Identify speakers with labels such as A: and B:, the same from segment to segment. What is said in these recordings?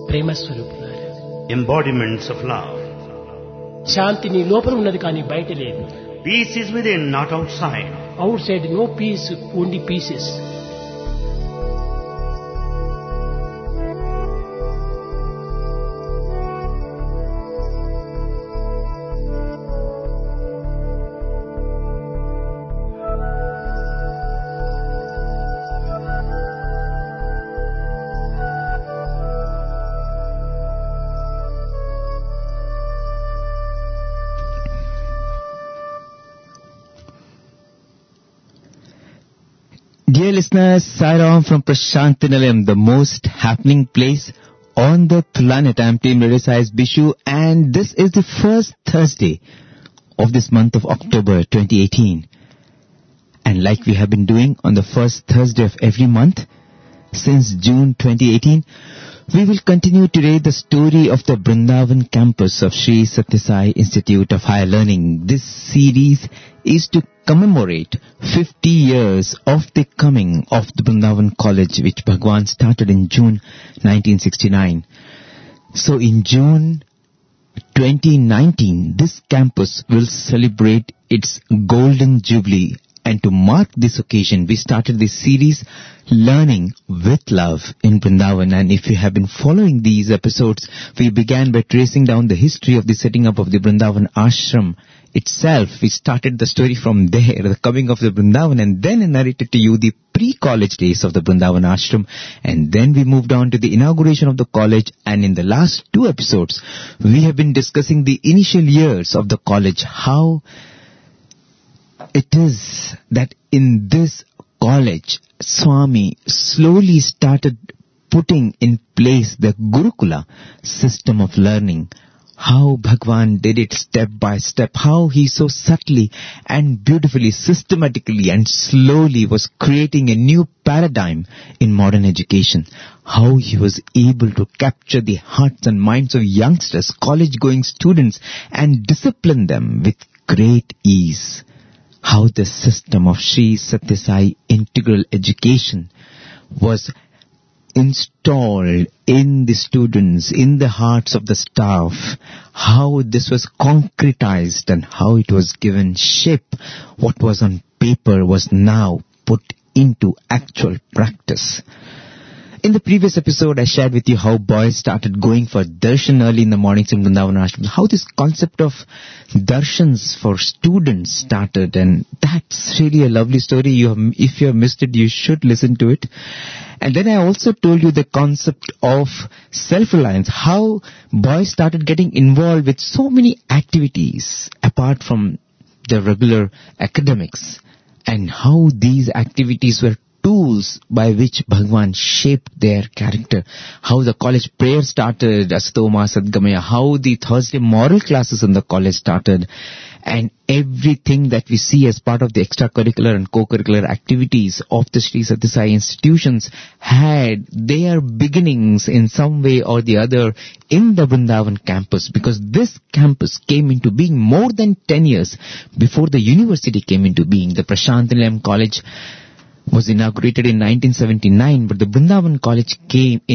A: ప్రేమ స్వరూపులారా,
B: embodiments of love.
A: శాంతి నీ లోపల ఉన్నది కానీ బయట లేదు.
B: Peace is within, not outside.
A: Outside no peace, only pieces.
C: Dear listeners, Sairam from Prashantinalayam, the most happening place on the planet. I am Team Radio Sai Bishu, and this is the first Thursday of this month of October 2018. And like we have been doing on the first Thursday of every month since June 2018, we will continue today the story of the Vrindavan campus of Sri Sathya Sai Institute of Higher Learning. This series is to commemorate 50 years of the coming of the Vrindavan College, which Bhagwan started in June 1969. So in June 2019, this campus will celebrate its golden jubilee. And to mark this occasion, we started this series, Learning with Love in Vrindavan. And if you have been following these episodes, we began by tracing down the history of the setting up of the Vrindavan Ashram itself. We started the story from there, the coming of the Vrindavan, and then narrated to you the pre-college days of the Vrindavan Ashram. And then we moved on to the inauguration of the college. And in the last two episodes, we have been discussing the initial years of the college, how it is that in this college, Swami slowly started putting in place the Gurukula system of learning. How Bhagwan did it step by step, how he so subtly and beautifully, systematically and slowly was creating a new paradigm in modern education. How he was able to capture the hearts and minds of youngsters, college-going students, and discipline them with great ease. How the system of Sri Sathya Sai Integral Education was installed in the students, in the hearts of the staff, how this was concretized and how it was given shape. What was on paper was now put into actual practice. In the previous episode, I shared with you how boys started going for darshan early in the mornings in Vrindavan Ashram, how this concept of darshans for students started, and that's really a lovely story. If you have missed it, you should listen to it. And then I also told you the concept of self-reliance, how boys started getting involved with so many activities apart from the regular academics, and how these activities were tools by which Bhagwan shaped their character. How the college prayer started, Astoma Sadgamaya, how the Thursday moral classes in the college started, and everything that we see as part of the extracurricular and co-curricular activities of the Sri Sathya Sai institutions had their beginnings in some way or the other in the Vrindavan campus, because this campus came into being more than 10 years before the university came into being. The Prashantinalayam College was inaugurated in 1979, but the Vrindavan College came in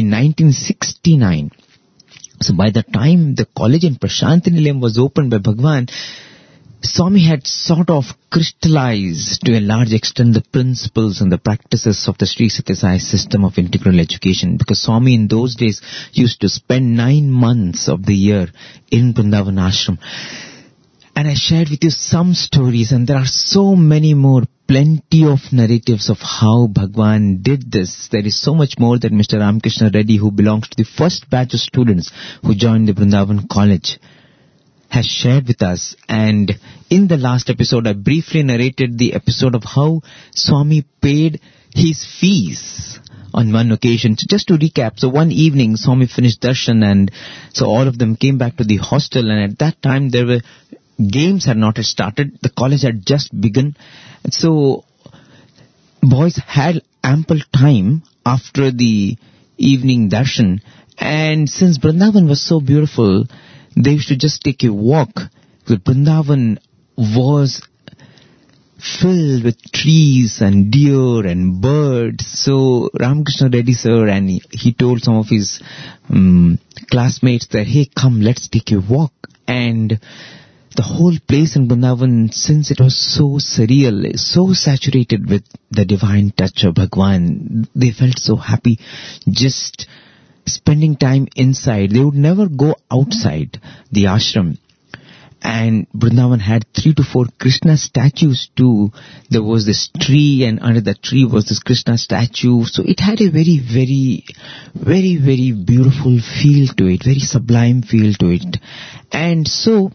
C: 1969. So by the time the college in Prashantinalayam was opened by Bhagwan, Swami had sort of crystallized to a large extent the principles and the practices of the Sri Sathya Sai system of integral education, because Swami in those days used to spend 9 months of the year in Vrindavan Ashram. And I shared with you some stories, and there are so many more, plenty of narratives of how Bhagwan did this. There is so much more that Mr. Ramakrishna Reddy, who belongs to the first batch of students who joined the Vrindavan College, has shared with us. And in the last episode, I briefly narrated the episode of how Swami paid his fees on one occasion. So just to recap, so one evening Swami finished darshan, and so all of them came back to the hostel, and at that time there were games had not yet started. The college had just begun. So boys had ample time after the evening darshan, and since Vrindavan was so beautiful, they used to just take a walk. The Vrindavan was filled with trees and deer and birds. So Ramakrishna Reddy sir, and he told some of his classmates that, hey, come, let's take a walk. And the whole place in Vrindavan, since it was so surreal, so saturated with the divine touch of Bhagwan, they felt so happy just spending time inside. They would never go outside the ashram. And Vrindavan had 3 to 4 Krishna statues too. There was this tree, and under the tree was this Krishna statue. So it had a very, very, very, very beautiful feel to it, very sublime feel to it. And so,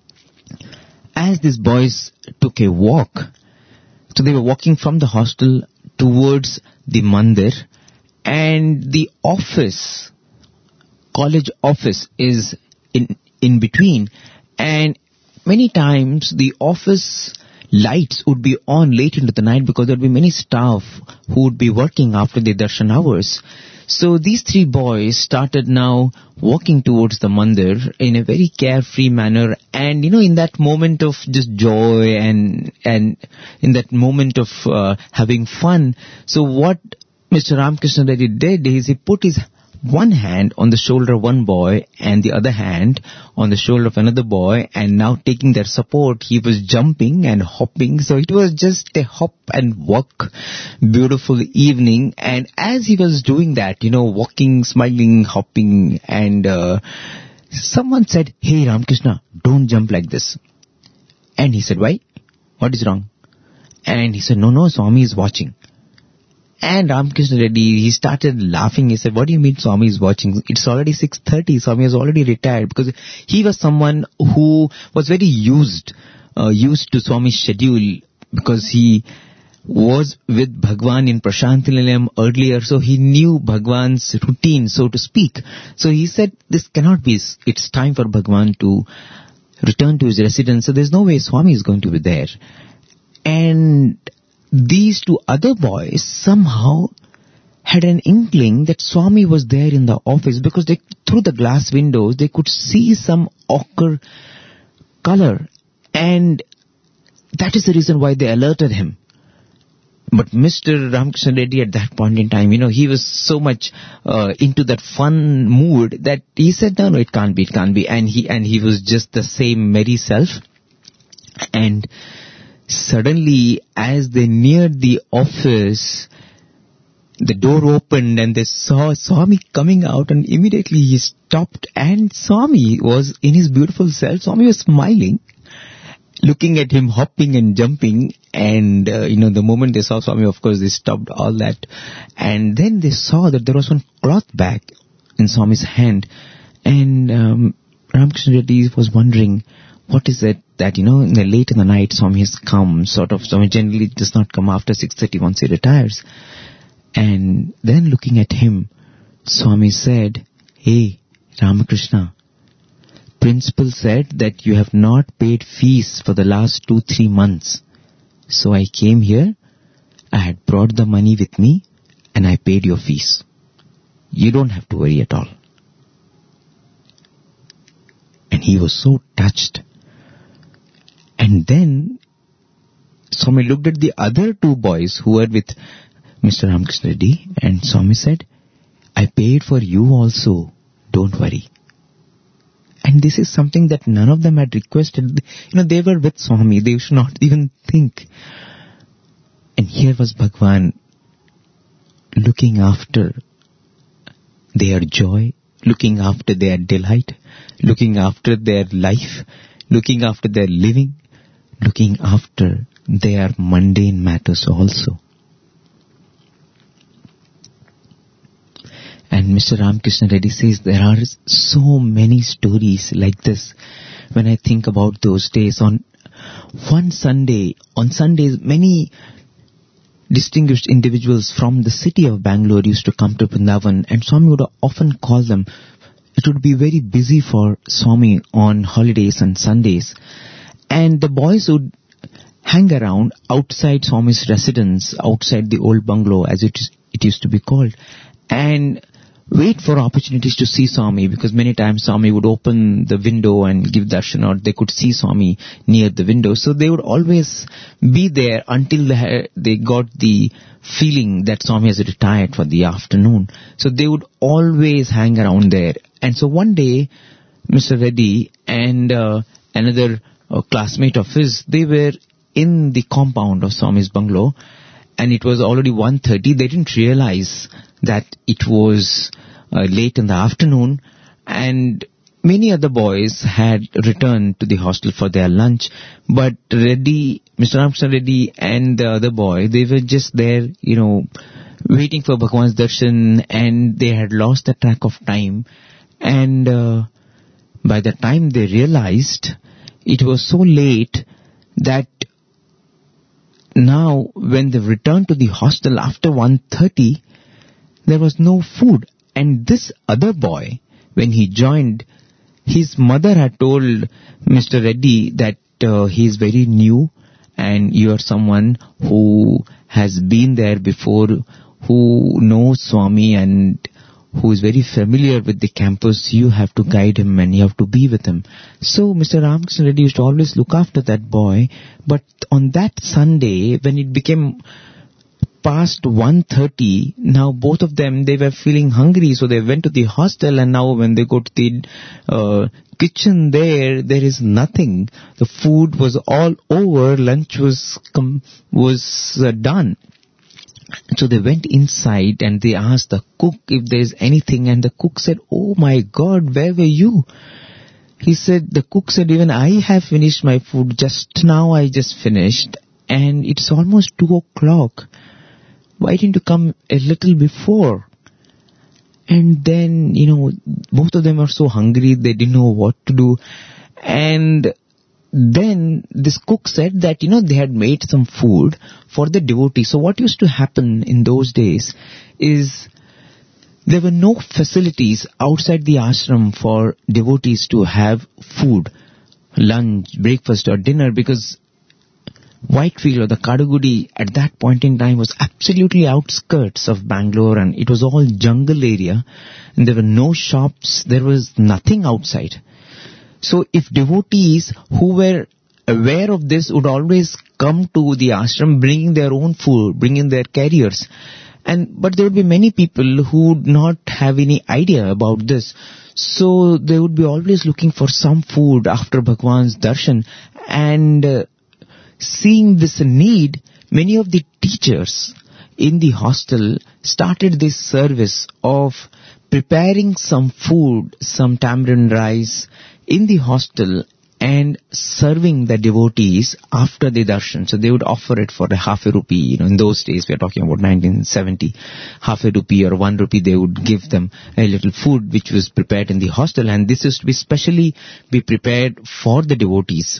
C: as these boys took a walk, so they were walking from the hostel towards the mandir, and the office, college office, is in between. And many times the office lights would be on late into the night because there would be many staff who would be working after the darshan hours. So these 3 boys started now walking towards the mandir in a very carefree manner, and in that moment of just joy and in that moment of having fun. So what Mr. Ramakrishna Reddy did is he put his one hand on the shoulder of one boy and the other hand on the shoulder of another boy, and now taking their support, he was jumping and hopping. So it was just a hop and walk, beautiful evening. And as he was doing that, walking, smiling, hopping, and someone said, hey Ramakrishna, don't jump like this. And he said, why? What is wrong? And he said, no, Swami is watching. And Ramakrishna Reddy, he started laughing. He said, what do you mean Swami is watching? It's already 6:30. Swami has already retired, because he was someone who was very used to Swami's schedule, because he was with Bhagwan in Prashanti Nilayam earlier, so he knew Bhagwan's routine, so to speak. So he said, this cannot be, it's time for Bhagwan to return to his residence, so there's no way Swami is going to be there. And these 2 other boys somehow had an inkling that Swami was there in the office, because through the glass windows they could see some ochre color, and that is the reason why they alerted him. But Mr. Ramakrishna Reddy at that point in time, he was so much into that fun mood that he said, no, it can't be. And he was just the same merry self. And suddenly, as they neared the office, the door opened and they saw Swami coming out, and immediately he stopped, and Swami was in his beautiful self. Swami was smiling, looking at him hopping and jumping. And the moment they saw Swami, of course they stopped all that, and then they saw that there was one cloth bag in Swami's hand. And Ramakrishna Reddy was wondering, what is it that, in the late in the night, Swami has come, Swami generally does not come after 6:30 once he retires. And then looking at him, Swami said, hey, Ramakrishna, principal said that you have not paid fees for the last 2-3 months. So I came here, I had brought the money with me, and I paid your fees. You don't have to worry at all. And he was so touched. And then Swami looked at the other 2 boys who were with Mr. Ramakrishna Reddy, and Swami said, I paid for you also, don't worry. And this is something that none of them had requested. They were with Swami, they should not even think. And here was Bhagwan looking after their joy, looking after their delight, looking after their life, looking after their living, looking after their mundane matters also. And Mr. Ramakrishna Reddy says there are so many stories like this. When I think about those days, on Sundays, many distinguished individuals from the city of Bangalore used to come to Vrindavan, and Swami would often call them. It would be very busy for Swami on holidays and Sundays. And the boys would hang around outside Swami's residence, outside the old bungalow, as it used to be called. And wait for opportunities to see Swami, because many times Swami would open the window and give darshan, or they could see Swami near the window. So they would always be there until they got the feeling that Swami has retired for the afternoon. So they would always hang around there. And so one day, Mr. Reddy and another classmate of his, they were in the compound of Swami's bungalow, and it was already 1:30. They didn't realize that it was late in the afternoon, and many other boys had returned to the hostel for their lunch, but Reddy, Mr. Ramkrishna Reddy and the other boy, they were just there, waiting for Bhagwan's darshan, and they had lost the track of time. And by the time they realized, it was so late that now when they returned to the hostel after 1:30, there was no food. And this other boy, when he joined, his mother had told Mr. Reddy that he is very new and you are someone who has been there before, who knows Swami and who is very familiar with the campus. You have to guide him and you have to be with him. So Mr. Ramkrishna Reddy used to always look after that boy. But on that Sunday, when it became past 1:30, now both of them, they were feeling hungry, so they went to the hostel, and now when they go to the kitchen there is nothing. The food was all over, lunch was done. So they went inside and they asked the cook if there's anything, and the cook said, "Oh my God, where were you?" The cook said, "Even I have finished my food. Just now I just finished, and it's almost 2:00. Why didn't you come a little before?" And then, both of them were so hungry, they didn't know what to do. And then this cook said that, they had made some food for the devotees. So what used to happen in those days is there were no facilities outside the ashram for devotees to have food, lunch, breakfast or dinner, because Whitefield or the Kadugudi at that point in time was absolutely outskirts of Bangalore, and it was all jungle area, and there were no shops, there was nothing outside. So if devotees who were aware of this would always come to the ashram bringing their own food, bringing their carriers, but there would be many people who would not have any idea about this. So they would be always looking for some food after Bhagwan's darshan, and seeing this need, many of the teachers in the hostel started this service of preparing some food, some tamarind rice in the hostel and serving the devotees after the darshan. So they would offer it for a half a rupee. In those days, we are talking about 1970, half a rupee or 1 rupee, they would give them a little food which was prepared in the hostel, and this is to be specially be prepared for the devotees.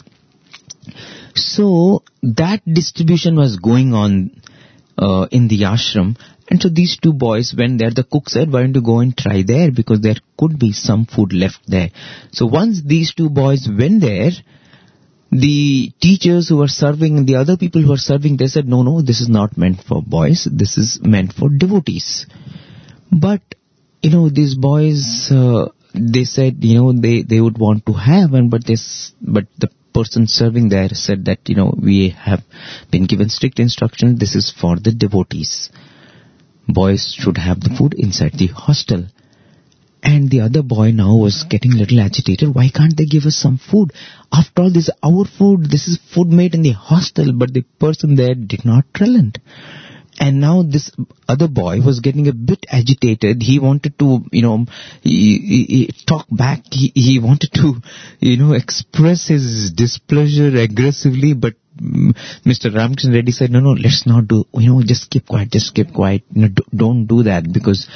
C: So that distribution was going on in the ashram, and so these two boys went there. The cook said, "Why don't you go and try there, because there could be some food left there." So once these two boys went there, the teachers who were serving, the other people who were serving, they said, no, this is not meant for boys, this is meant for devotees. But these boys, they said, they would want to have, but the person serving there said that, we have been given strict instructions, this is for the devotees. Boys should have the food inside the hostel. And the other boy now was getting a little agitated. Why can't they give us some food? After all, this is our food. This is food made in the hostel. But the person there did not relent. And now this other boy was getting a bit agitated. He wanted to, he talk back. He wanted to, express his displeasure aggressively. But Mr. Ramkrishna Reddy said, no, let's not do, just keep quiet. Don't do that, because,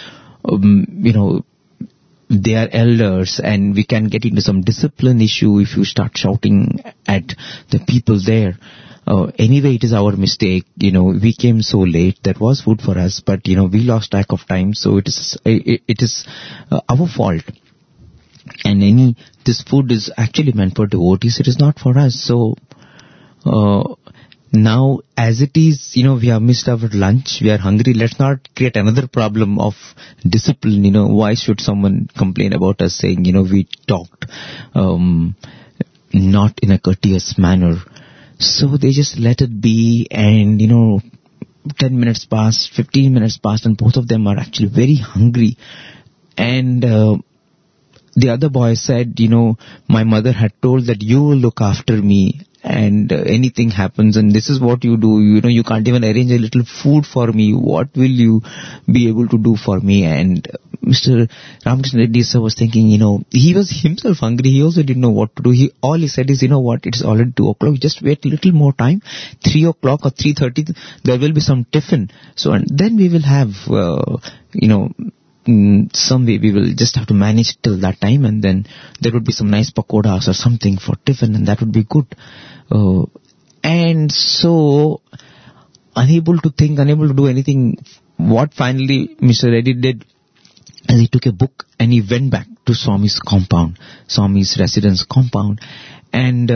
C: they are elders and we can get into some discipline issue if you start shouting at the people there. Anyway, it is our mistake. We came so late. That was food for us, but we lost track of time. So it is our fault. And this food is actually meant for devotees. It is not for us. So Now, as it is, we have missed our lunch, we are hungry, let's not create another problem of discipline, why should someone complain about us saying, we talked, not in a courteous manner. So they just let it be, and, 10 minutes passed, 15 minutes passed, and both of them are actually very hungry. And, the other boy said, my mother had told that you will look after me, and anything happens, and this is what you do, you can't even arrange a little food for me, what will you be able to do for me? And Mr. Ramakrishna Reddy sir was thinking, he was himself hungry, he also didn't know what to do. All he said is, what, it's already 2 o'clock, just wait a little more time, 3 o'clock or 3:30, there will be some tiffin, so and then we will have, some way we will just have to manage till that time, and then there would be some nice pakodas or something for tiffin, and that would be good. And so, unable to think, unable to do anything, what finally Mr. Reddy did is he took a book and he went back to Swami's compound, Swami's residence compound, and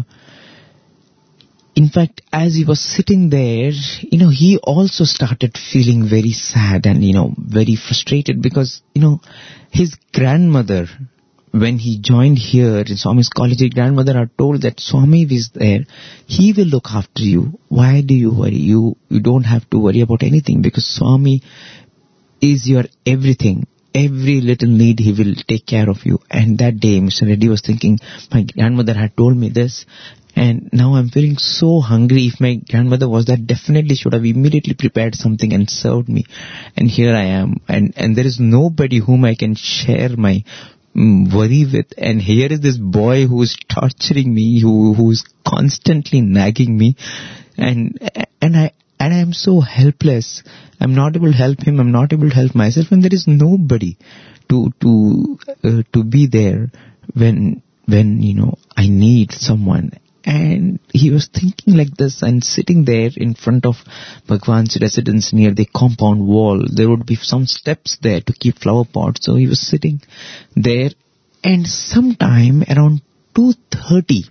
C: in fact, as he was sitting there, he also started feeling very sad and, very frustrated because, his grandmother, when he joined here in Swami's college, his grandmother had told that Swami is there, he will look after you. Why do you worry? You don't have to worry about anything because Swami is your everything. Every little need he will take care of you. And that day, Mr. Reddy was thinking, my grandmother had told me this, and now I'm feeling so hungry. If my grandmother was there, definitely should have immediately prepared something and served me. And here I am, and there is nobody whom I can share my worry with. And here is this boy who is torturing me, who is constantly nagging me, and I am so helpless. I'm not able to help him. I'm not able to help myself, and there is nobody to be there when I need someone. And he was thinking like this and sitting there in front of Bhagwan's residence near the compound wall. There would be some steps there to keep flower pots. So he was sitting there, and sometime around 2:30,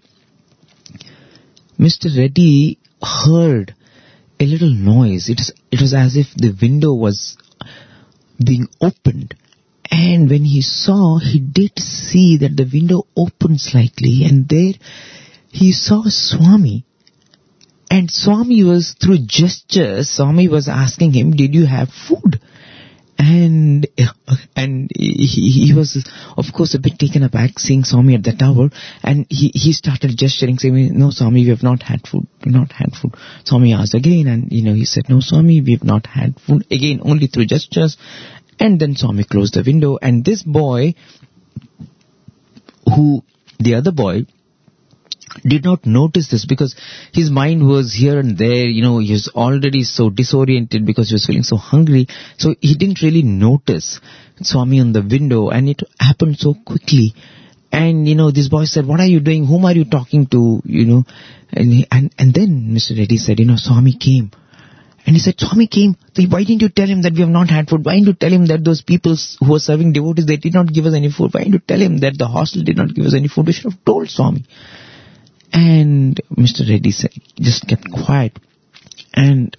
C: Mr. Reddy heard a little noise. It was as if the window was being opened. And when he saw, he did see that the window opened slightly, and there he saw Swami. And Swami was, through gestures, Swami was asking him, did you have food? And he was, of course, a bit taken aback seeing Swami at the tower, and he started gesturing, saying, no, Swami, we have not had food. We have not had food. Swami asked again, and, he said, no, Swami, we have not had food. Again, only through gestures. And then Swami closed the window, and this boy, the other boy, did not notice this because his mind was here and there, he was already so disoriented because he was feeling so hungry. So he didn't really notice Swami on the window, and it happened so quickly. And, this boy said, what are you doing? Whom are you talking to? And then Mr. Reddy said, Swami came. And he said, Swami came. Why didn't you tell him that we have not had food? Why didn't you tell him that those people who were serving devotees, they did not give us any food? Why didn't you tell him that the hostel did not give us any food? We should have told Swami. And Mr. Reddy said, just kept quiet. And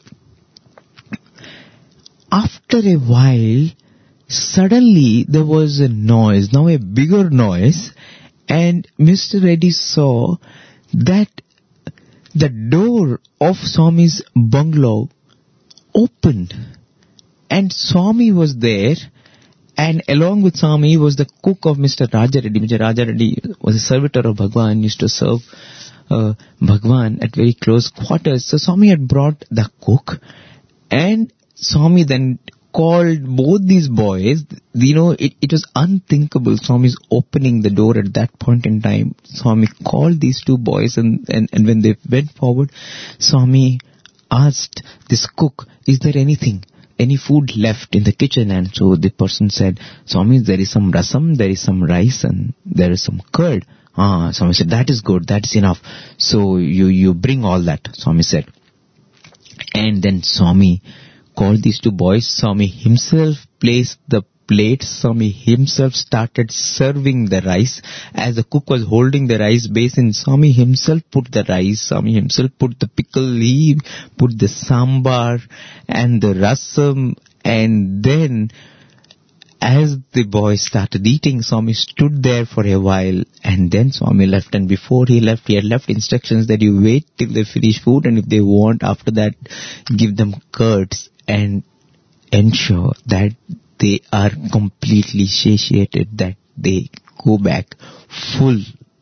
C: after a while, suddenly there was a noise, now a bigger noise, and Mr. Reddy saw that the door of Swami's bungalow opened, and Swami was there, and along with Swami was the cook of Mr. Raja Reddy. Mr. Raja Reddy was a servitor of Bhagwan, used to serve Bhagwan at very close quarters. So Swami had brought the cook, and Swami then called both these boys. It was unthinkable. Swami's opening the door at that point in time. Swami called these two boys, and when they went forward, Swami asked this cook, is there any food left in the kitchen? And so the person said, Swami, there is some rasam, there is some rice, and there is some curd. Swami said, that is good, that is enough. So you bring all that, Swami said. And then Swami called these two boys. Swami himself placed the plate. Swami himself started serving the rice. As the cook was holding the rice basin, Swami himself put the rice, Swami himself put the pickle, he put the sambar and the rasam, and then as the boys started eating, Swami stood there for a while and then Swami left, and before he left, he had left instructions that you wait till they finish food, and if they want, after that, give them curds and ensure that they are completely satiated, that they go back full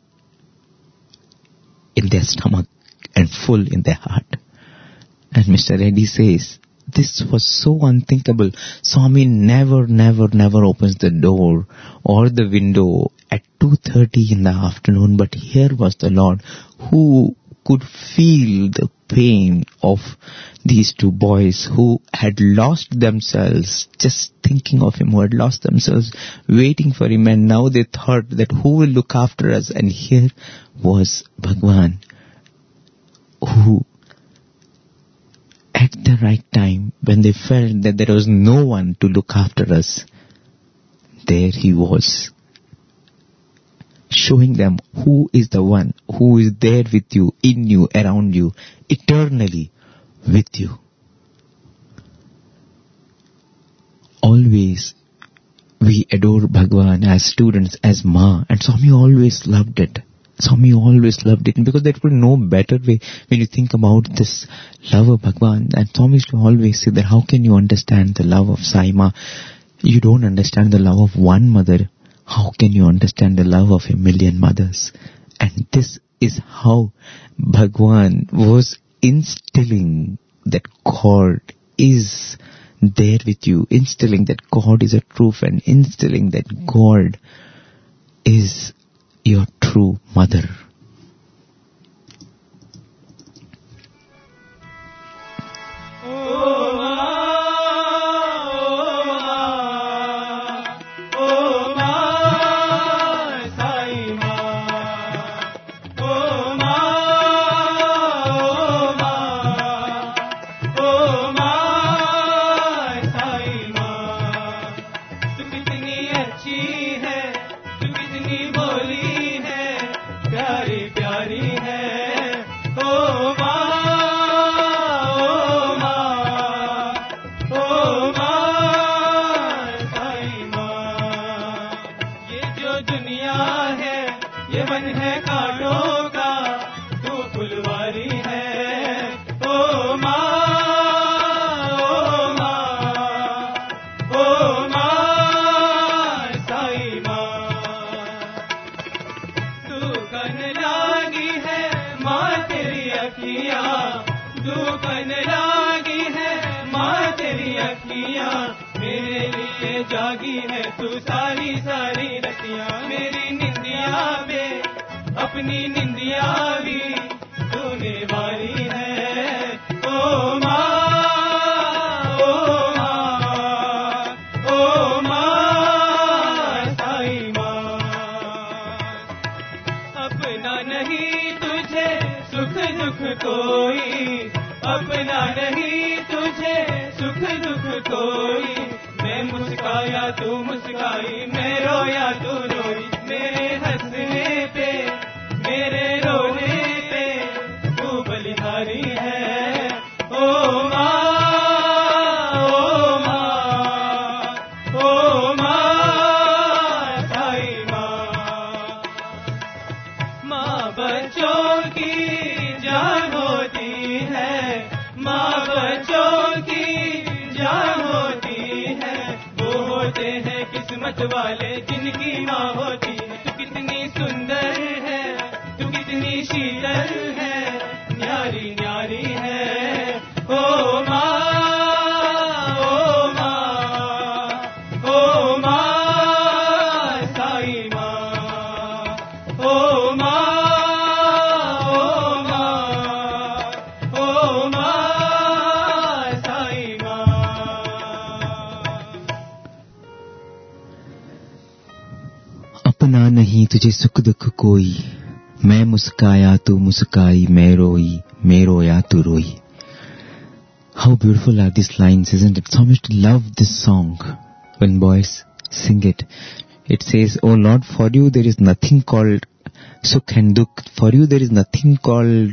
C: in their stomach and full in their heart. And Mr. Reddy says, this was so unthinkable. Swami never opens the door or the window at 2:30 in the afternoon. But here was the Lord who could feel the pain of these two boys who had lost themselves just thinking of him, who had lost themselves waiting for him, and now they thought that who will look after us? And here was Bhagwan who, at the right time, when they felt that there was no one to look after us, there he was, showing them who is the one who is there with you, in you, around you, eternally with you. Always we adore Bhagwan as students, as Ma, and Swami always loved it. Swami always loved it, because there was no better way when you think about this love of Bhagwan. And Swami used to always say that how can you understand the love of Sai Ma? You don't understand the love of one mother. How can you understand the love of a million mothers? And this is how Bhagwan was instilling that God is there with you, instilling that God is a true friend, instilling that God is your true mother. तुझे सुख दुख कोई, मैं मुस्काया तू मुस्काई, मैं रोई, मैं रोया तू रोई. How beautiful are these lines, isn't it? So much to love this song when boys sing it. It says, "Oh Lord, for you there is nothing called sukh and dukh. For you there is nothing called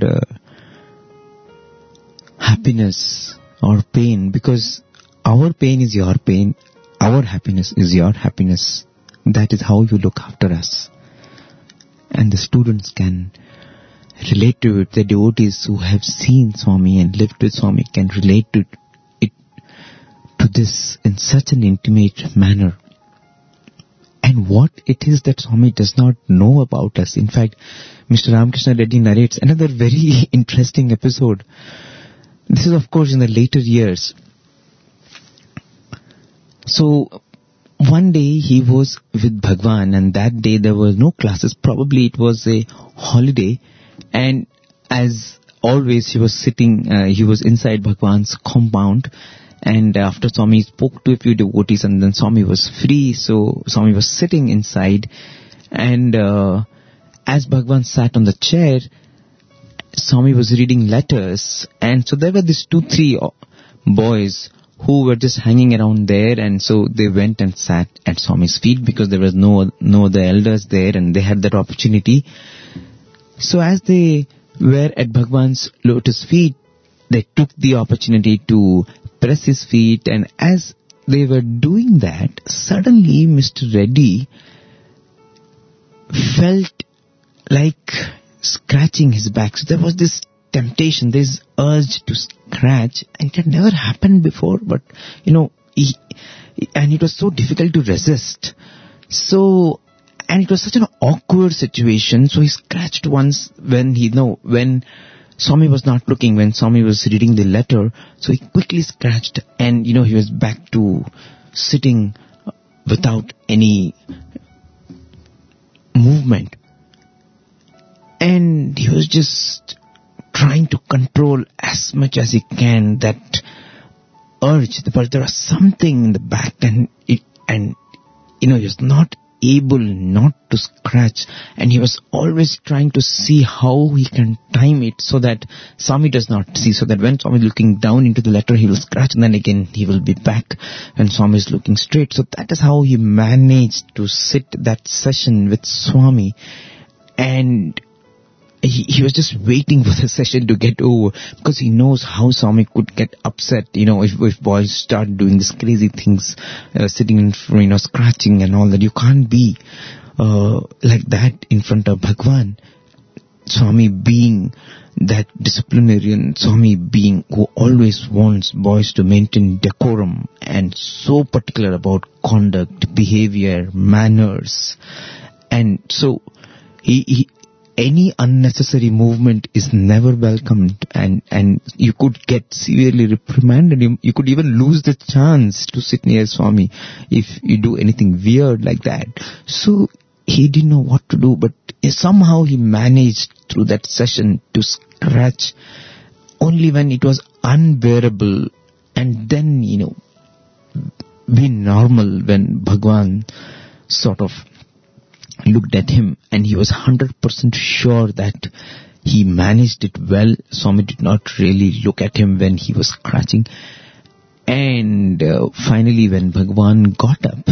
C: happiness or pain, because our pain is your pain, our happiness is your happiness. That is how you look after us." And the students can relate to it. The devotees who have seen Swami and lived with Swami can relate to it, to this in such an intimate manner. And what it is that Swami does not know about us. In fact, Mr. Ramakrishna Reddy narrates another very interesting episode. This is, of course, in the later years. So, one day he was with Bhagwan, and that day there were no classes. Probably it was a holiday. And as always, he was inside Bhagwan's compound. And after Swami spoke to a few devotees, and then Swami was free, so Swami was sitting inside. And as Bhagwan sat on the chair, Swami was reading letters. And so there were these 2-3 boys who were just hanging around there, and so they went and sat at Swami's feet because there was no other elders there, and they had that opportunity. So as they were at Bhagwan's lotus feet, they took the opportunity to press his feet, and as they were doing that, suddenly Mr. Reddy felt like scratching his back. So there was this temptation, this urge to scratch, and it had never happened before, but and it was so difficult to resist. So, and it was such an awkward situation, so he scratched once when Swami was not looking, when Swami was reading the letter, so he quickly scratched, and he was back to sitting without any movement. And he was just trying to control as much as he can that urge, but there was something in the back, and he was not able not to scratch, and he was always trying to see how he can time it so that Swami does not see, so that when Swami is looking down into the letter, he will scratch, and then again he will be back when Swami is looking straight. So that is how he managed to sit that session with Swami, and he was just waiting for the session to get over, because he knows how Swami could get upset, if boys start doing these crazy things, sitting in front, scratching and all that. You can't be like that in front of Bhagwan. Swami being that disciplinarian, Swami being who always wants boys to maintain decorum and so particular about conduct, behavior, manners. And so any unnecessary movement is never welcomed, and you could get severely reprimanded. You could even lose the chance to sit near Swami if you do anything weird like that. So he didn't know what to do, but somehow he managed through that session to scratch only when it was unbearable, and then, be normal when Bhagwan sort of looked at him, and he was 100% sure that he managed it well. Swami did not really look at him when he was scratching. And finally, when Bhagwan got up,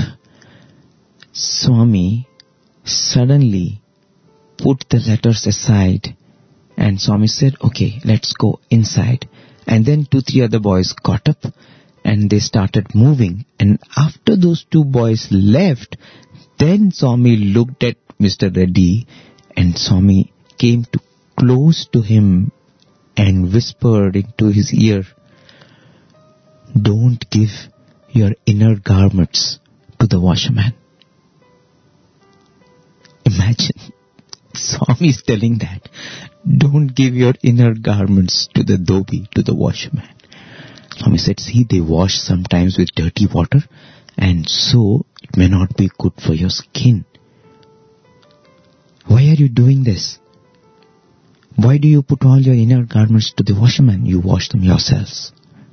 C: Swami suddenly put the letters aside, and Swami said, "Okay, let's go inside." And then 2-3 other boys got up, and they started moving. And after those 2 boys left, then Swami looked at Mr. Reddy, and Swami came close to him and whispered into his ear, "Don't give your inner garments to the washerman." Imagine, Swami is telling that, don't give your inner garments to the dhobi, to the washerman. Swami said, "See, they wash sometimes with dirty water, and so it may not be good for your skin. Why are you doing this? Why do you put all your inner garments to the washerman? You wash them yourselves."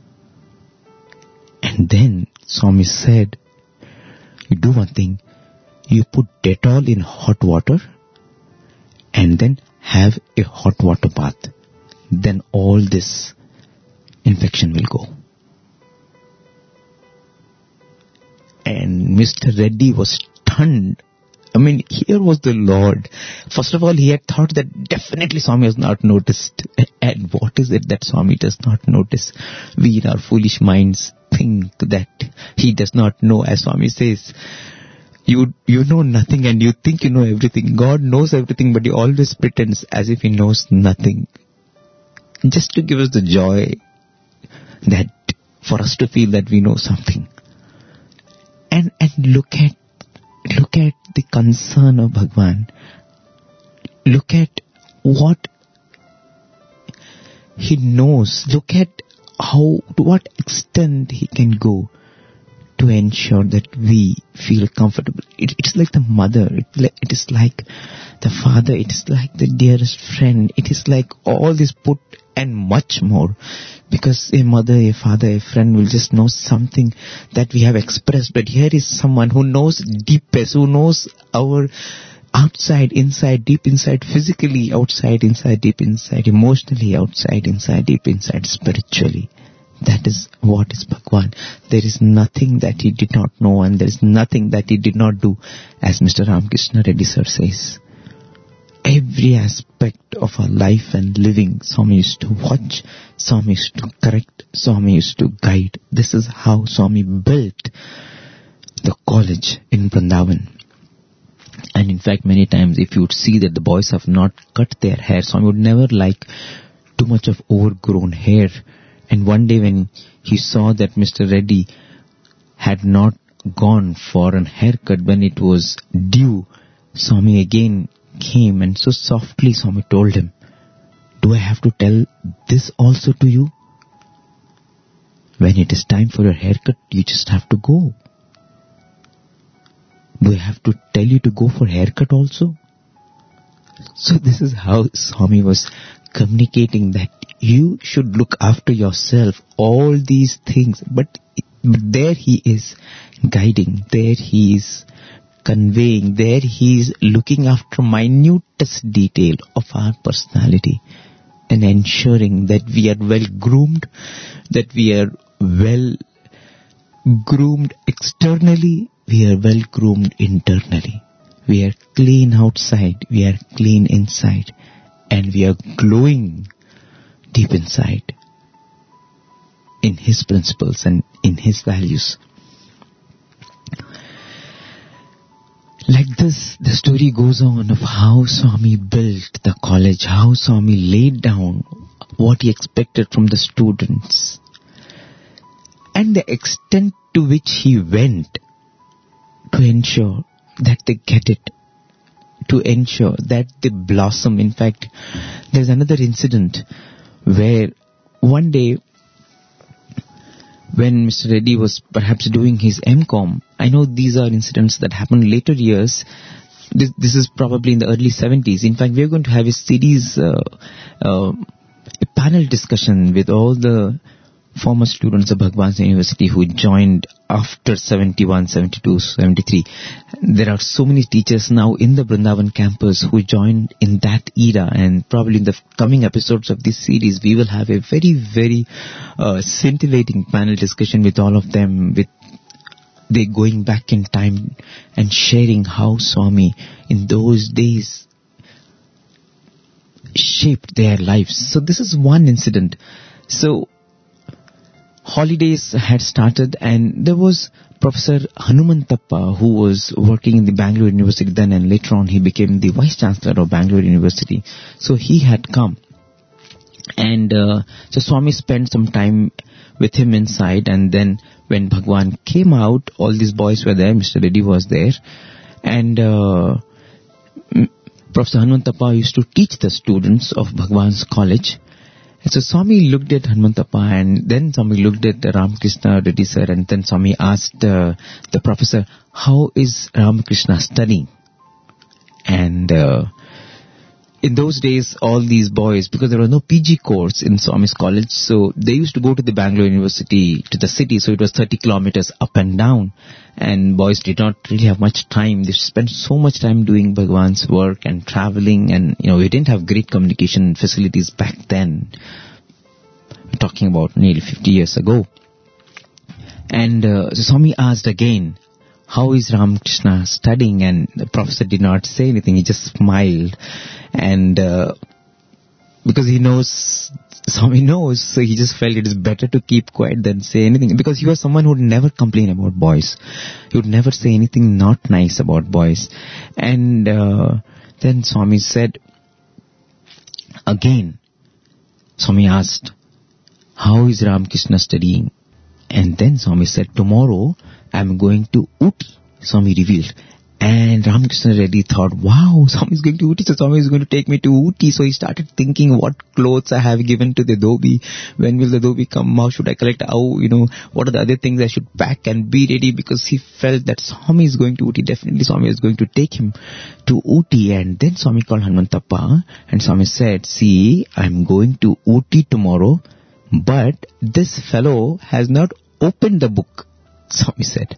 C: And then Swami said, "You do one thing, you put Dettol in hot water, and then have a hot water bath. Then all this infection will go." And Mr. Reddy was stunned. I mean, here was the Lord. First of all, he had thought that definitely Swami has not noticed. And what is it that Swami does not notice? We in our foolish minds think that he does not know. As Swami says, you know nothing and you think you know everything. God knows everything, but he always pretends as if he knows nothing. Just to give us the joy that for us to feel that we know something. And look at the concern of Bhagwan. Look at what he knows. Look at to what extent he can go to ensure that we feel comfortable. It's like the mother. It is like the father. It is like the dearest friend. It is like all this put and much more. Because a mother, a father, a friend will just know something that we have expressed. But here is someone who knows deepest, who knows our outside, inside, deep inside, physically, outside, inside, deep inside, emotionally, outside, inside, deep inside, spiritually. That is what is Bhagwan. There is nothing that he did not know and there is nothing that he did not do, as Mr. Ramakrishna Reddy sir says. Every aspect of our life and living, Swami used to watch, Swami used to correct, Swami used to guide. This is how Swami built the college in Vrindavan. And in fact, many times if you would see that the boys have not cut their hair, Swami would never like too much of overgrown hair. And one day when he saw that Mr. Reddy had not gone for an haircut when it was due, Swami again came and so softly Swami told him, "Do I have to tell this also to you? When it is time for your haircut, you just have to go. Do I have to tell you to go for haircut also?" So this is how Swami was communicating that you should look after yourself, all these things. But there he is guiding, there he is conveying, there he is looking after minutest detail of our personality and ensuring that we are well groomed, that we are well groomed externally, we are well groomed internally. We are clean outside, we are clean inside, and we are glowing deep inside in his principles and in his values. Like this, the story goes on of how Swami built the college, how Swami laid down what he expected from the students, and the extent to which he went to ensure that they get it, to ensure that they blossom. In fact, there's another incident where one day when Mr. Reddy was perhaps doing his MCom, I know these are incidents that happened later years. This is probably in the early 70s. In fact, we're going to have a series, a panel discussion with all the former students of Bhagwan's University who joined after 71, 72, 73. There are so many teachers now in the Vrindavan campus who joined in that era, and probably in the coming episodes of this series we will have a very, very scintillating panel discussion with all of them, with they going back in time and sharing how Swami in those days shaped their lives. So this is one incident. So holidays had started and there was Professor Hanumantappa who was working in the Bangalore University then, and later on he became the Vice Chancellor of Bangalore University. So he had come, and so Swami spent some time with him inside, and then when Bhagwan came out, all these boys were there, Mr. Reddy was there, and Professor Hanumantappa used to teach the students of Bhagwan's college. And so Swami looked at Hanumantappa, and then Swami looked at Ramakrishna Reddy sir, and then Swami asked the professor, "How is Ramakrishna studying?" And in those days, all these boys, because there was no PG course in Swami's college, so they used to go to the Bangalore University, to the city, so it was 30 kilometers up and down, and boys did not really have much time. They spent so much time doing Bhagwan's work and traveling, and we didn't have great communication facilities back then. We're talking about nearly 50 years ago. And so Swami asked again, how is Ramakrishna studying? And the professor did not say anything. He just smiled. And because he knows, Swami knows, so he just felt it is better to keep quiet than say anything. Because he was someone who would never complain about boys. He would never say anything not nice about boys. And then Swami said, again, Swami asked, how is Ramakrishna studying? And then Swami said, tomorrow I am going to Ooty. Swami revealed. And Ramakrishna Reddy thought, wow, Swami is going to Ooty, so Swami is going to take me to Ooty. So he started thinking what clothes I have given to the dhobi. When will the dhobi come? How should I collect? What are the other things I should pack and be ready? Because he felt that Swami is going to Ooty. Definitely Swami is going to take him to Ooty. And then Swami called Hanumantappa and Swami said, see, I'm going to Ooty tomorrow, but this fellow has not opened the book, Swami said.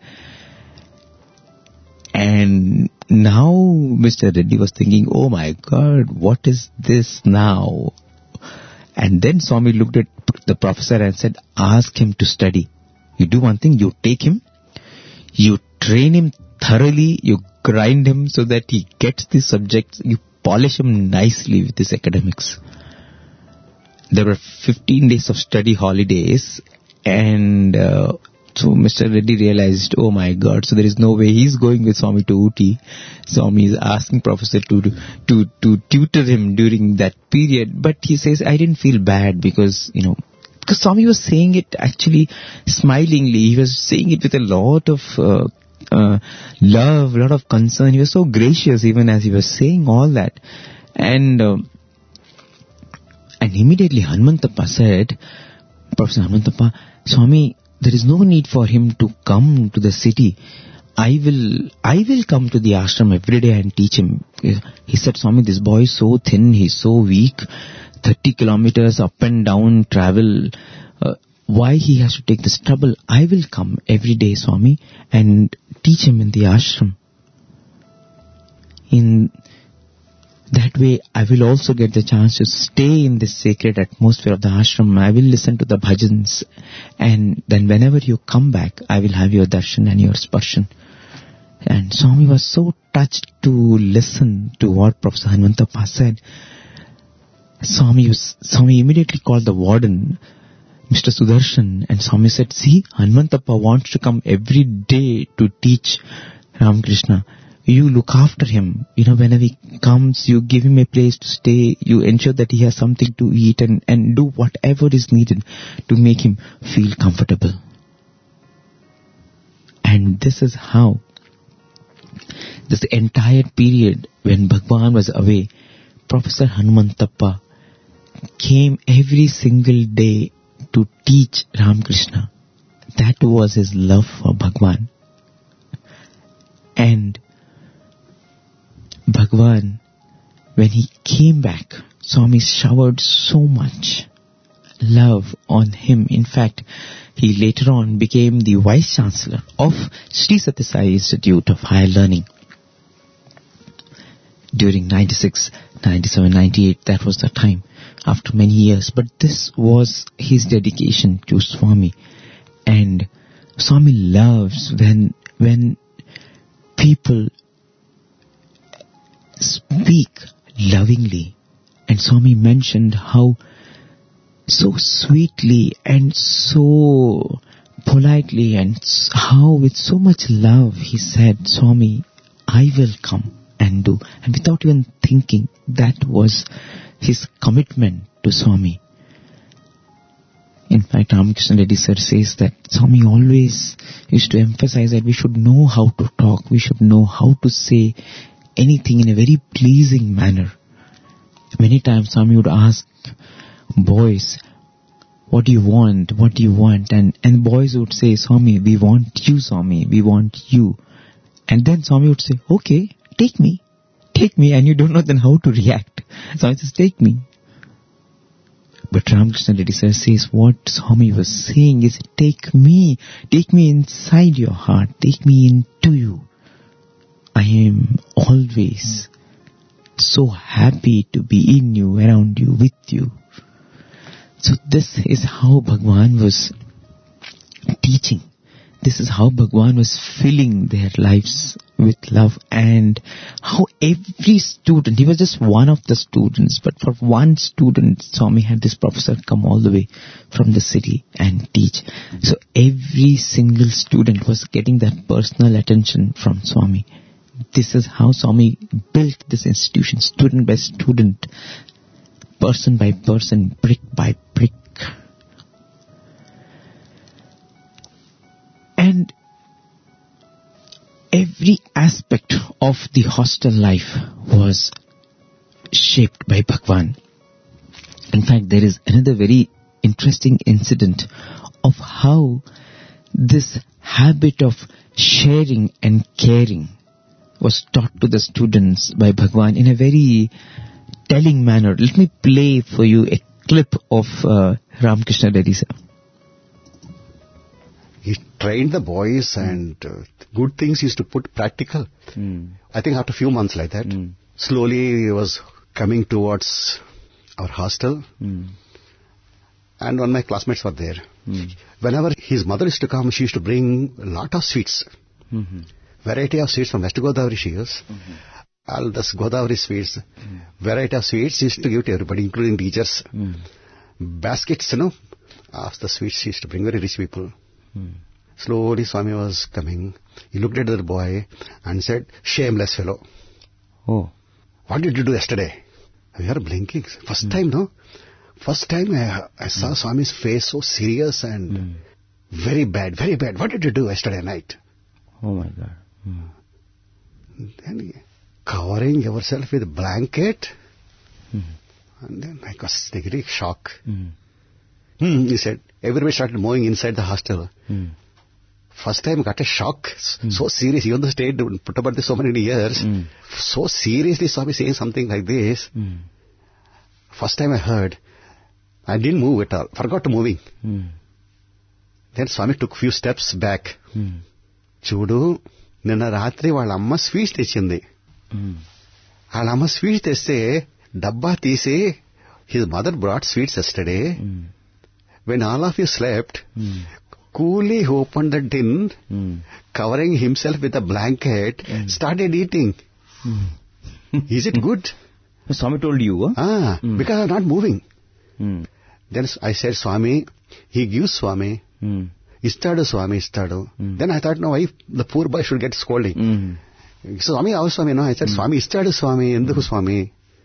C: And now Mr. Reddy was thinking, oh my God, what is this now? And then Swami looked at the professor and said, ask him to study. You do one thing, you take him, you train him thoroughly, you grind him so that he gets the subjects, you polish him nicely with his academics. There were 15 days of study holidays, and so Mr. Reddy realized, oh my God, so there is no way he's going with Swami to Ooty. Swami is asking Professor to tutor him during that period. But he says, I didn't feel bad because Swami was saying it actually smilingly. He was saying it with a lot of love, a lot of concern. He was so gracious even as he was saying all that. And immediately Hanumantappa said, Professor Hanumantappa, Swami, there is no need for him to come to the city. I will come to the ashram every day and teach him. He said, Swami, this boy is so thin, he's so weak, 30 kilometers up and down travel. Why he has to take this trouble? I will come every day, Swami, and teach him in the ashram. In that way, I will also get the chance to stay in this sacred atmosphere of the ashram. I will listen to the bhajans. And then whenever you come back, I will have your darshan and your sparshan. And Swami was so touched to listen to what Professor Hanumantappa said. Swami immediately called the warden, Mr. Sudarshan, and Swami said, see, Hanumantappa wants to come every day to teach Ramakrishna. You look after him. Whenever he comes, you give him a place to stay. You ensure that he has something to eat and do whatever is needed to make him feel comfortable. And this is how this entire period when Bhagwan was away, Professor Hanumantappa came every single day to teach Ramakrishna. That was his love for Bhagwan. And Bhagwan, when he came back, Swami showered so much love on him. In fact, he later on became the Vice Chancellor of Sri Sathya Sai Institute of Higher Learning. During 96, 97, 98, that was the time, after many years. But this was his dedication to Swami. And Swami loves when people speak lovingly. And Swami mentioned how so sweetly and so politely and how with so much love he said, Swami, I will come and do. And without even thinking, that was his commitment to Swami. In fact, Ramakrishna Reddy sir says that Swami always used to emphasize that we should know how to talk, we should know how to say anything in a very pleasing manner. Many times Swami would ask boys, what do you want? What do you want? And boys would say, Swami, we want you, Swami, we want you. And then Swami would say, okay, take me. And you don't know then how to react. Swami says, take me. But Ramakrishna Reddy sir says what Swami was saying is, take me inside your heart, take me into you. I am always so happy to be in you, around you, with you. So this is how Bhagwan was teaching this is how Bhagwan was filling their lives with love, and how every student, he was just one of the students, but for one student, Swami had this professor come all the way from the city and teach. So every single student was getting that personal attention from Swami. This is how Swami built this institution, student by student, person by person, brick by brick. And every aspect of the hostel life was shaped by Bhagwan. In fact, there is another very interesting incident of how this habit of sharing and caring was taught to the students by Bhagwan in a very telling manner. Let me play for you a clip of Ramakrishna Reddy sir.
D: He trained the boys, and good things he used to put practical. I think after a few months like that, slowly he was coming towards our hostel, and one of my classmates were there. Whenever his mother used to come, she used to bring a lot of sweets. Variety of sweets from West Godavari she used. All this Godavari sweets, variety of sweets she used to give to everybody, including teachers. Baskets, of the sweets she used to bring, very rich people. Slowly Swami was coming. He looked at the boy and said, "Shameless fellow.
C: Oh,
D: What did you do yesterday?" We are blinking. First time, no? First time I saw Swami's face so serious and very bad, very bad. What did you do yesterday night?
C: oh my God.
D: Then covering yourself with a blanket. And then I was really shocked. He said, everybody started moving inside the hostel. First time got a shock, so serious, even though stayed put about this so many years, so seriously Swami saying something like this. First time I heard, I didn't move at all, forgot to moving. Then Swami took few steps back. చూడు నిన్న రాత్రి వాళ్ళ అమ్మ sweets తెచ్చింది. వాళ్ళ అమ్మ sweets తెస్తే డబ్బా తీసి his mother brought sweets yesterday. When all of you slept, coolly he opened the tin, covering himself with a blanket, started eating. Is it good?
C: Swami told you, huh?
D: Because I'm not moving. Then I said, Swami, he gives Swami. Istadu Swami, istadu. Then I thought, no, why the poor boy should get scolding. So Swami, how Swami? No, I said, Swami, istadu Swami, enduku Swami.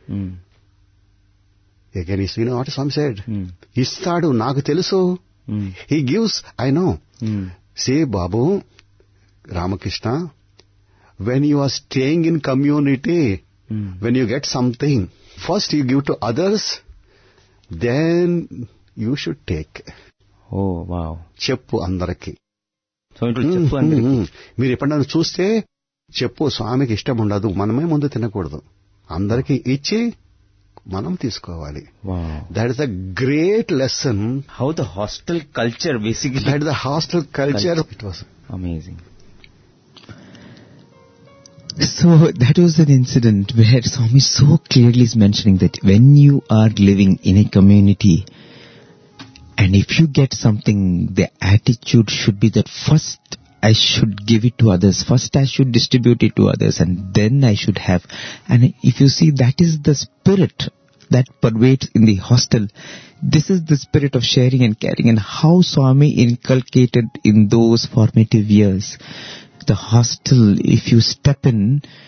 D: Again, you know what Swami said? Istadu, naku telusu. He gives, I know. Say, Babu, Ramakrishna, when you are staying in community, when you get something, first you give to others, then you should take.
C: Oh, wow.
D: చెప్పు అందరికి.
C: చెప్పు అందరికి.
D: మీరు ఎప్పుడన్నా చూస్తే చెప్పు, స్వామికి ఇష్టం ఉండదు, మనమే ముందు తినకూడదు, అందరికి ఇచ్చి మనం తీసుకోవాలి. That is a great lesson.
C: How the hostel culture basically.
D: That is the hostel culture. It was
C: amazing. So that was an incident where Swami so clearly is mentioning that when you are living in a community, and if you get something, the attitude should be that first I should give it to others, first I should distribute it to others, and then I should have. And if you see, that is the spirit that pervades in the hostel. This is the spirit of sharing and caring, and how Swami inculcated in those formative years. The hostel, if you step in,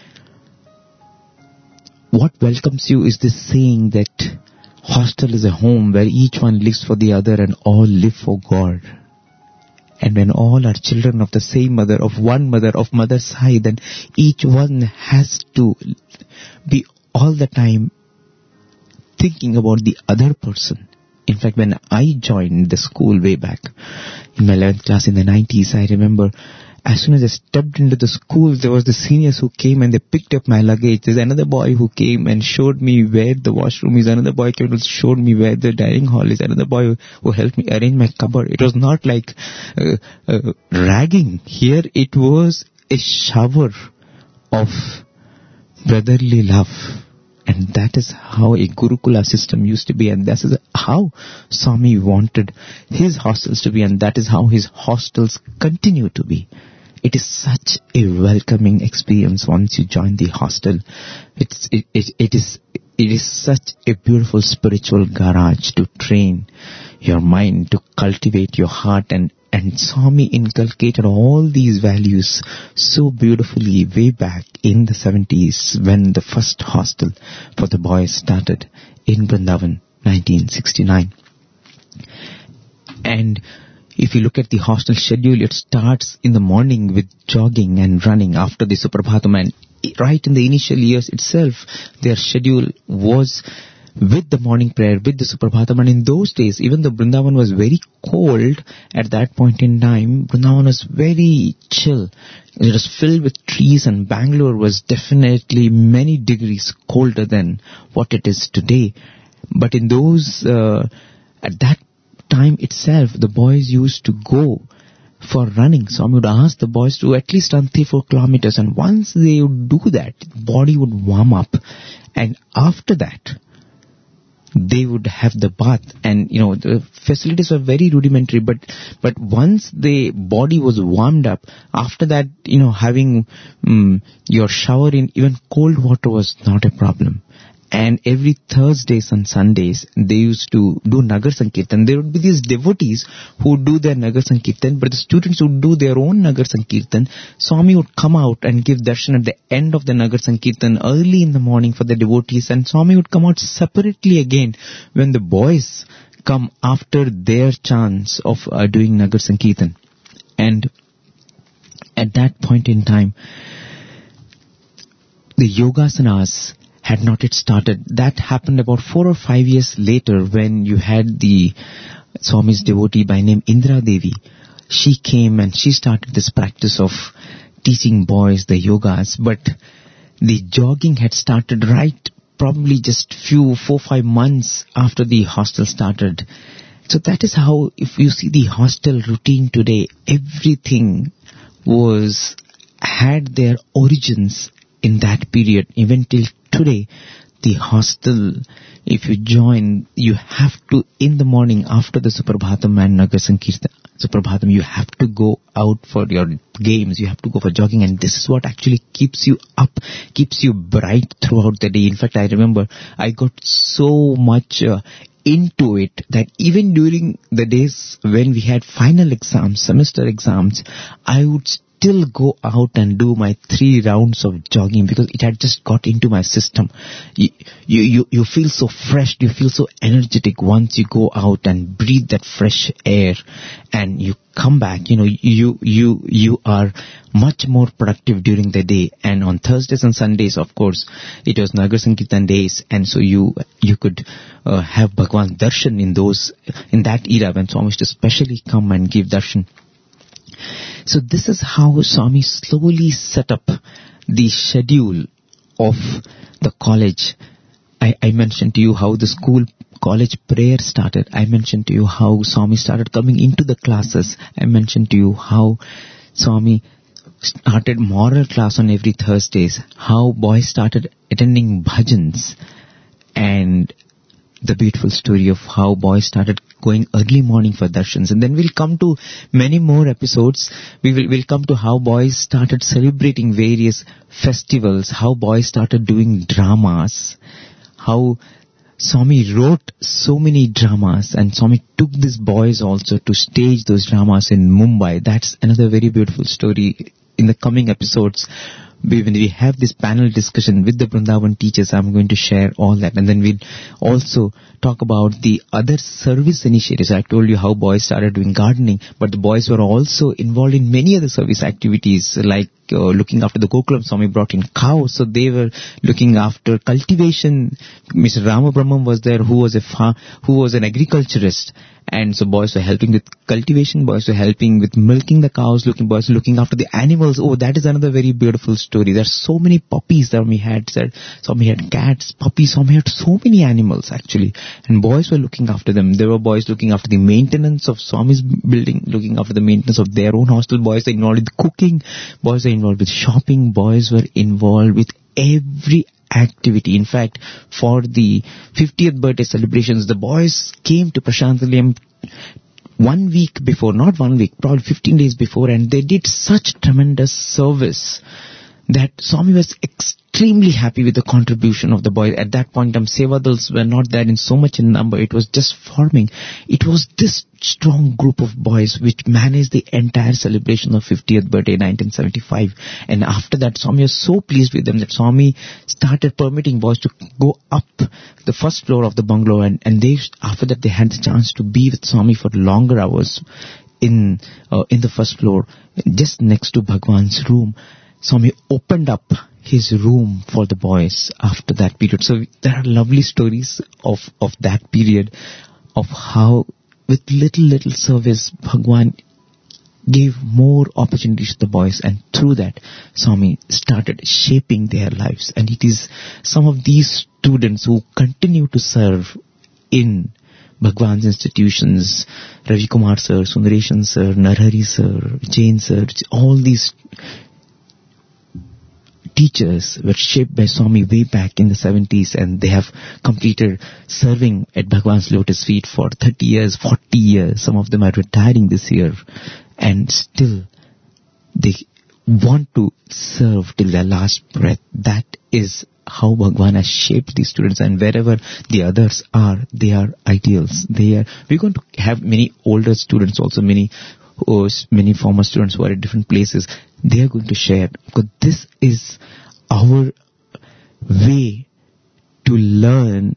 C: what welcomes you is this saying that hostel is a home where each one lives for the other and all live for God. And when all are children of the same mother, of one mother, of mother's side, then each one has to be all the time thinking about the other person. In fact, when I joined the school way back in my 11th class in the 90s, I remember as soon as I stepped into the school, there was the seniors who came and they picked up my luggage. There's another boy who came and showed me where the washroom is. Another boy came and showed me where the dining hall is. Another boy who helped me arrange my cupboard. It was not like ragging. Here it was a shower of brotherly love And that is how a Gurukula system used to be, and that is how Swami wanted his hostels to be, and that is how his hostels continue to be. It is such a welcoming experience once you join the hostel. It is such a beautiful spiritual garage to train your mind, to cultivate your heart, and Swami inculcated all these values so beautifully way back in the 70s when the first hostel for the boys started in Vrindavan, 1969. And if you look at the hostel schedule, it starts in the morning with jogging and running after the Suprabhatam, and right in the initial years itself, their schedule was with the morning prayer, with the Suprabhatam. And in those days, even though Vrindavan was very cold at that point in time, Vrindavan was very chill. It was filled with trees, and Bangalore was definitely many degrees colder than what it is today. But in those, at that time itself, the boys used to go for running. Swami would ask the boys to at least run 3-4 kilometers, and once they would do that, the body would warm up, and after that, they would have the bath. And the facilities were very rudimentary, but once the body was warmed up, after that, having your shower in even cold water was not a problem. And every Thursdays and Sundays, they used to do Nagar Sankirtan. There would be these devotees who would do their Nagar Sankirtan, but the students would do their own Nagar Sankirtan. Swami would come out and give darshan at the end of the Nagar Sankirtan early in the morning for the devotees, and Swami would come out separately again when the boys come after their chants of doing Nagar Sankirtan. And at that point in time, the Yogasanas had not yet started. That happened about 4 or 5 years later when you had the Swami's devotee by name Indra Devi. She came and she started this practice of teaching boys the yogas, but the jogging had started right probably just 4-5 months after the hostel started. So that is how, if you see the hostel routine today, everything had their origins in that period. Even till today, the hostel, if you join, you have to, in the morning after the Suprabhatam and Nagar Sankirtan, Suprabhatam, you have to go out for your games, you have to go for jogging, and this is what actually keeps you up, keeps you bright throughout the day. In fact, I remember I got so much into it that even during the days when we had final exams, semester exams, I would still go out and do my 3 rounds of jogging because it had just got into my system. You feel so fresh, you feel so energetic once you go out and breathe that fresh air, and you come back, you are much more productive during the day. And on Thursdays and Sundays, of course, it was Nagar Sankirtan days, and so you could have Bhagwan darshan in that era when Swami used to specially come and give darshan. So this is how Swami slowly set up the schedule of the college. I mentioned to you how the college prayer started. I mentioned to you how Swami started coming into the classes. I mentioned to you how Swami started moral class on every Thursdays, how boys started attending bhajans, and the beautiful story of how boys started going early morning for darshans. And then we'll come to many more episodes. We'll come to how boys started celebrating various festivals, how boys started doing dramas, how Swami wrote so many dramas, and Swami took these boys also to stage those dramas in Mumbai. That's another very beautiful story. In the coming episodes, when we have this panel discussion with the Vrindavan teachers, I'm going to share all that. And then we'll also talk about the other service initiatives. I told you how boys started doing gardening, but the boys were also involved in many other service activities, like looking after the Gokulam. Swami brought in cows, so they were looking after cultivation. Mr. Rama Brahman was there, who was an agriculturist. And so boys were helping with cultivation, boys were helping with milking the cows, boys were looking after the animals. Oh, that is another very beautiful story. There are so many puppies that we had. So we had cats, puppies, so we had so many animals actually. And boys were looking after them. There were boys looking after the maintenance of Swami's building, looking after the maintenance of their own hostel. Boys are involved with cooking, boys are involved with shopping, boys were involved with every activity. In fact, for the 50th birthday celebrations, the boys came to Prashant Nilayam 1 week before, not 1 week, probably 15 days before, and they did such tremendous service that Swami was extremely happy with the contribution of the boys. At that point, Sevadals were not there in so much in number. It was just forming. It was this strong group of boys which managed the entire celebration of 50th birthday in 1975. And after that, Swami was so pleased with them that Swami started permitting boys to go up the first floor of the bungalow. And they, after that, they had the chance to be with Swami for longer hours in the first floor, just next to Bhagwan's room. Swami opened up his room for the boys after that period. So there are lovely stories of that period, of how with little service Bhagwan gave more opportunities to the boys, and through that Swami started shaping their lives. And it is some of these students who continue to serve in Bhagwan's institutions, Ravi Kumar sir, Sundareshan sir, Narhari sir, Jain sir, all these teachers were shaped by Swami way back in the 70s, and they have completed serving at Bhagwan's lotus feet for 30 years, 40 years. Some of them are retiring this year, and still they want to serve till their last breath. That is how Bhagwan has shaped these students, and wherever the others are, they are ideals. We're going to have many older students also, many former students who are at different places. They are going to share, because this is our way to learn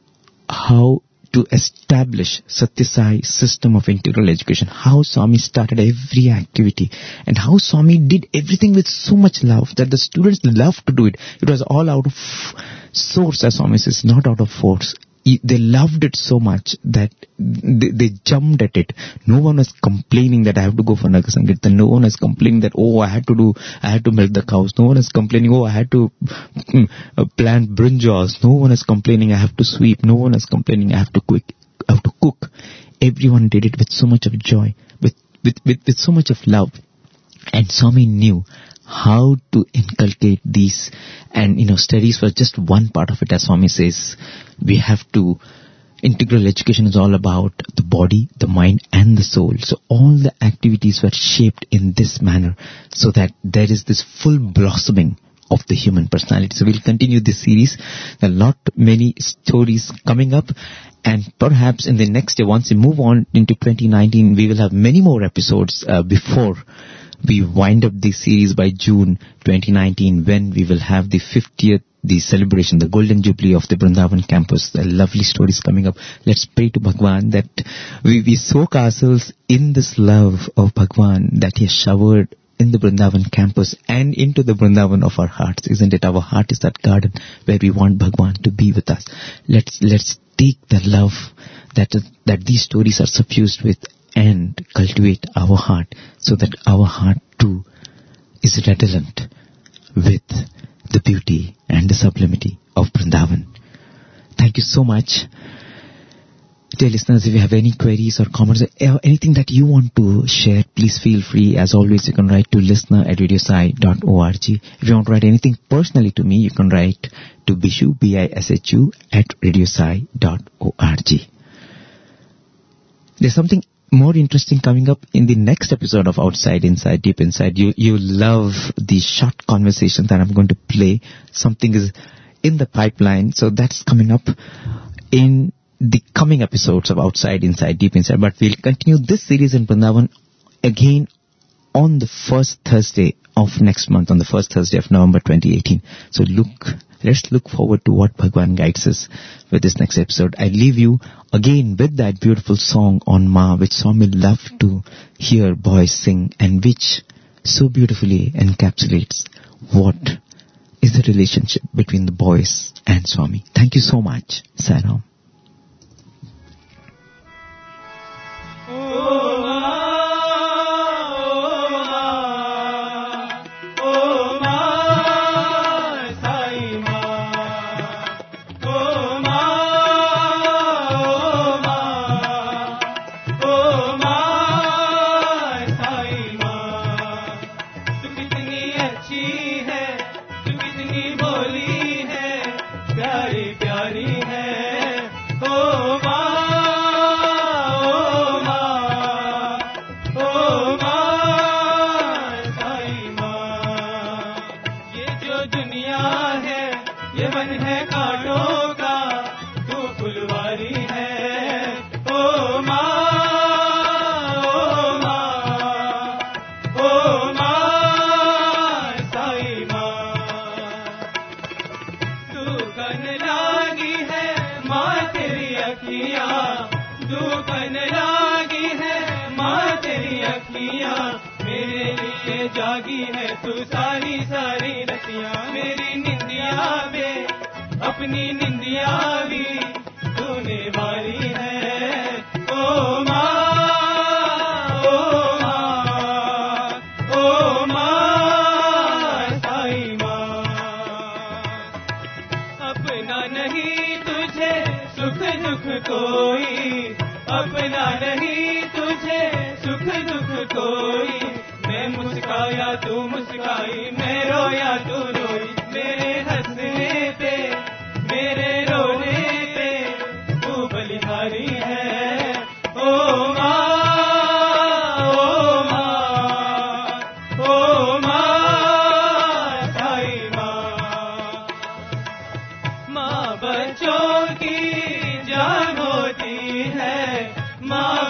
C: how to establish Satya Sai system of integral education, how Swami started every activity, and how Swami did everything with so much love that the students loved to do it. It was all out of source, as Swami says, not out of force. They loved it so much that they jumped at it. No one was complaining that I have to go for Naga Sankirtan. No one was complaining that, I had to milk the cows. No one is complaining, I had to plant brinjals. No one is complaining, I have to sweep. No one is complaining, I have to cook. Everyone did it with so much of joy, with so much of love. And Swami knew how to inculcate these, and studies was just one part of it. As Swami says, we have to, integral education is all about the body, the mind and the soul. So all the activities were shaped in this manner, so that there is this full blossoming of the human personality. So we'll continue this series. There are many stories coming up, and perhaps in the next year, once we move on into 2019, we will have many more episodes before we wind up this series by June 2019, when we will have the 50th, the celebration, the Golden Jubilee of the Vrindavan campus. The lovely stories coming up. Let's pray to Bhagwan that we soak ourselves in this love of Bhagwan that he has showered in the Vrindavan campus and into the Vrindavan of our hearts. Isn't it? Our heart is that garden where we want Bhagwan to be with us. Let's take the love that these stories are suffused with and cultivate our heart, so that our heart too is redolent with the beauty and the sublimity of Vrindavan. Thank you so much. Dear listeners, if you have any queries or comments, or anything that you want to share, please feel free. As always, you can write to listener@radiosai.org. If you want to write anything personally to me, you can write to Bishu, BISHU, @radiosai.org. There's something more interesting coming up in the next episode of Outside, Inside, Deep Inside. You love the short conversation that I'm going to play. Something is in the pipeline, so that's coming up in the coming episodes of Outside, Inside, Deep Inside. But we'll continue this series in Vrindavan again on the first Thursday of next month, on the first Thursday of November 2018. So let's look forward to what Bhagwan guides us with this next episode. I leave you again with that beautiful song on Ma, which Swami loved to hear boys sing, and which so beautifully encapsulates what is the relationship between the boys and Swami. Thank you so much. Saram.
E: है, तू कितनी भोली है, मन लागी है माँ तेरी अखियाँ, मेरे लिए जागी है तू सारी सारी रतियाँ। मेरी निंदिया में अपनी निंदिया भी तूने वाली है। ओ माँ, ओ माँ, ओ माँ, साई माँ। अपना नहीं तुझे सुख दुख कोई, अपना नहीं तुझे सुख दुख कोई। मैं मुस्काया तू मुस्काई, मैं रोया तू रोई। मेरे हंसने पे मेरे रोने पे तू बलिहारी है। ओ माँ, ओ माँ, ओ माँ, साई माँ। माँ बच्चों की जान होती है, माँ